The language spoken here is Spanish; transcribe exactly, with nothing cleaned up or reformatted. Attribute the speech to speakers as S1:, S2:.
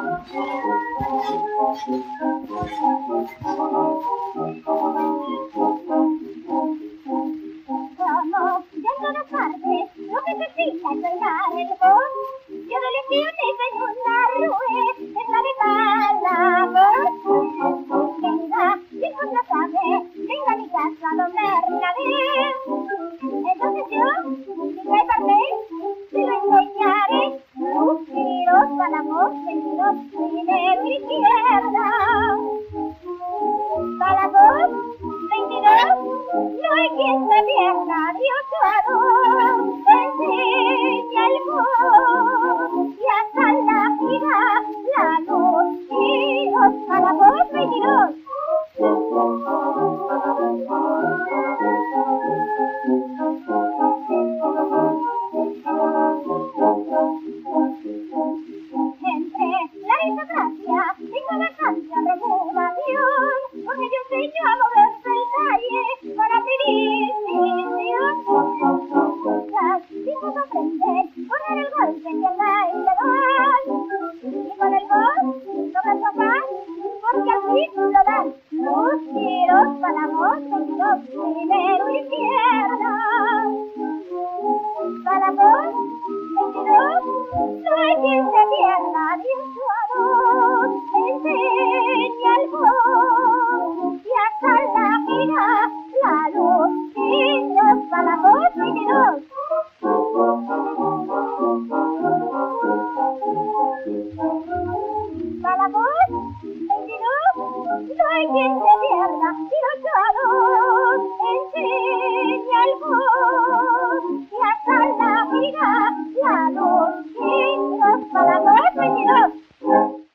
S1: de todas partes, lo que se fija es bailar el voz. Yo de lecciones en una rue, es la de Palamos. Venga, si no la sabe, venga a mi casa a donde mercader. Entonces yo, si trae papel, se lo enseñaré. Luciros, Palamos, veintidós, primero izquierda. Palamos, veintidós, no hay quien se pierda, Dios suado, enseña el voz, y hasta la vida, la luz, tiros, Palamos, veintidós. Entre la aristocracia tengo bastante reputación, porque yo enseño a moverse el talle para pedir sitio. Las chicas aprenden poner el golpe en el bailador, y con el gol sobre el sofá, porque así lo dan. Los tiros, Palamos, veintidós, primero izquierda. Palamos, veintidós, no hay quien se pierda, Dios.